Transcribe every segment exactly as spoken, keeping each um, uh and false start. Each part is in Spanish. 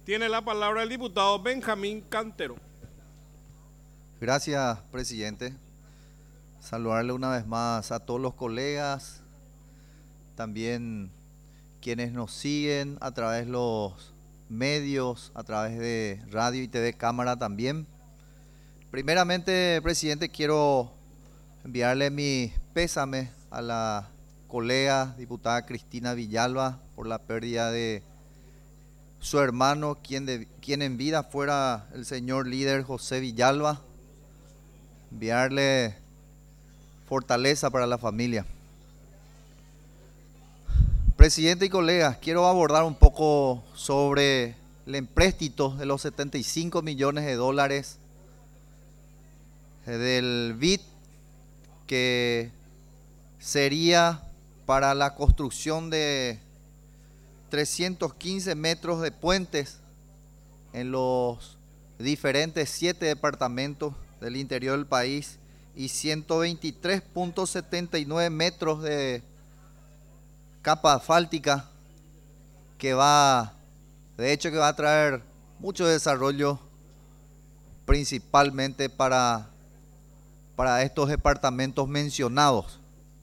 Tiene la palabra el diputado Benjamín Cantero. Gracias, presidente. Saludarle una vez más a todos los colegas, también quienes nos siguen a través de los medios, a través de radio y T V Cámara también. Primeramente, presidente, quiero enviarle mi pésame a la colega diputada Cristina Villalba por la pérdida de su hermano, quien, de, quien en vida fuera el señor líder José Villalba. Enviarle fortaleza para la familia. Presidente y colegas, quiero abordar un poco sobre el empréstito de los setenta y cinco millones de dólares del B I D que sería para la construcción de trescientos quince metros de puentes en los diferentes siete departamentos del interior del país y ciento veintitrés punto setenta y nueve metros de capa asfáltica que va, de hecho que va a traer mucho desarrollo principalmente para, para estos departamentos mencionados.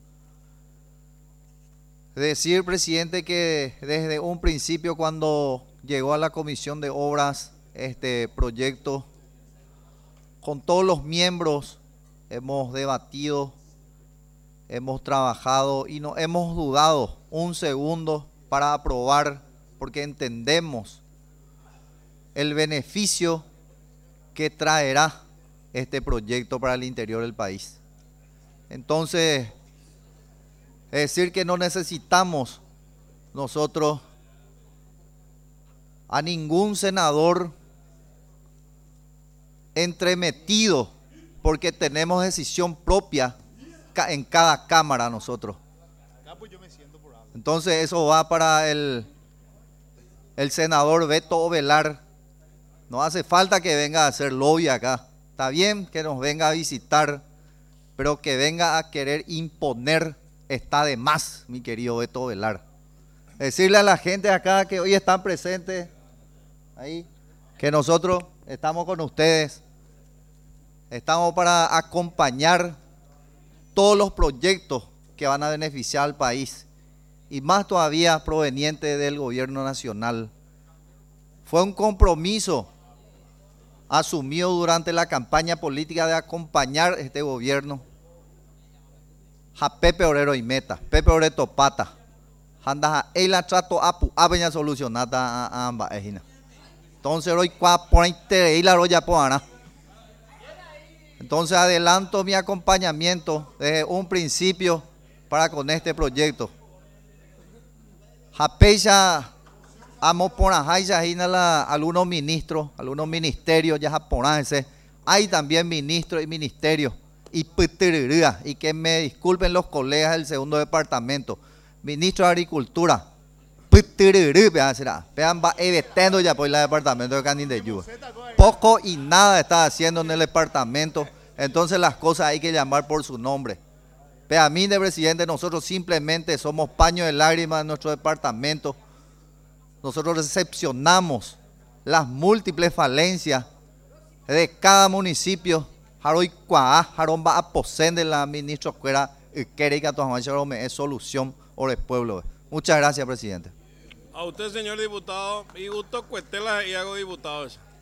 Decir, presidente, que desde un principio cuando llegó a la Comisión de Obras este proyecto, con todos los miembros hemos debatido, hemos trabajado y no hemos dudado un segundo para aprobar, porque entendemos el beneficio que traerá este proyecto para el interior del país. Entonces, es decir que no necesitamos nosotros a ningún senador entremetido, porque tenemos decisión propia en cada cámara nosotros. Entonces eso va para el, el senador Beto Ovelar. No hace falta que venga a hacer lobby acá. Está bien que nos venga a visitar, pero que venga a querer imponer está de más, mi querido Beto Ovelar. Decirle a la gente acá que hoy están presentes ahí, que nosotros estamos con ustedes. Estamos para acompañar todos los proyectos que van a beneficiar al país y más todavía proveniente del gobierno nacional. Fue un compromiso asumido durante la campaña política de acompañar este gobierno. A Pepe Orero y Meta, Pepe Orero Topata, anda a la trato apu, aveña solucionada a ambas ejinas. Entonces hoy cua por ahí la roya poana. Entonces adelanto mi acompañamiento desde un principio para con este proyecto. Japeya amo por la algunos ministros, algunos ministerios ya japoneses, hay también ministros y ministerios y piterría, y que me disculpen los colegas del segundo departamento, ministro de Agricultura, piterría, será, vean va evitando ya por el departamento de Canindeyú. Poco y nada está haciendo en el departamento, entonces las cosas hay que llamar por su nombre. Pero a mí, de presidente, nosotros simplemente somos paño de lágrimas en nuestro departamento. Nosotros recepcionamos las múltiples falencias de cada municipio. Haroy Cuá, Jarón va a posender la ministra Cuera, quiere que es solución por el pueblo. Muchas gracias, presidente. A usted, señor diputado, y gusto cuestela y hago diputados.